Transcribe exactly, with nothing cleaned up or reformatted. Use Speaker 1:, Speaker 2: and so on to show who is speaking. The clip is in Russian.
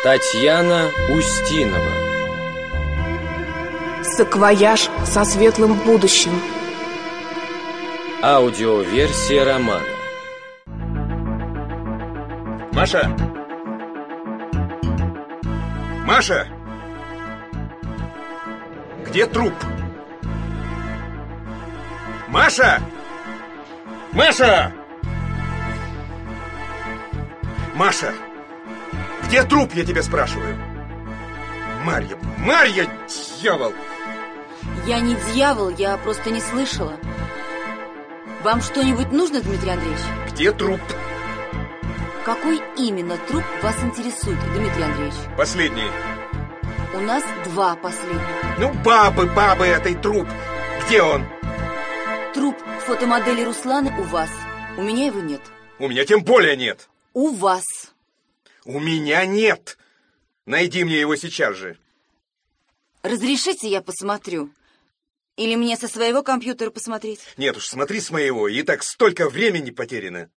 Speaker 1: Татьяна Устинова.
Speaker 2: Саквояж со светлым будущим.
Speaker 1: Аудиоверсия романа.
Speaker 3: Маша! Маша! Где труп? Маша! Маша! Маша! Где труп, я тебя спрашиваю? Марья! Марья! Дьявол!
Speaker 4: Я не дьявол, я просто не слышала. Вам что-нибудь нужно, Дмитрий Андреевич?
Speaker 3: Где труп?
Speaker 4: Какой именно труп вас интересует, Дмитрий Андреевич?
Speaker 3: Последний.
Speaker 4: У нас два последних.
Speaker 3: Ну, бабы, бабы, этой труп. Где он?
Speaker 4: Труп фотомодели Русланы у вас. У меня его нет.
Speaker 3: У меня тем более нет.
Speaker 4: У вас.
Speaker 3: У меня нет. Найди мне его сейчас же.
Speaker 4: Разрешите, я посмотрю? Или мне со своего компьютера посмотреть?
Speaker 3: Нет уж, смотри с моего. И так столько времени потеряно.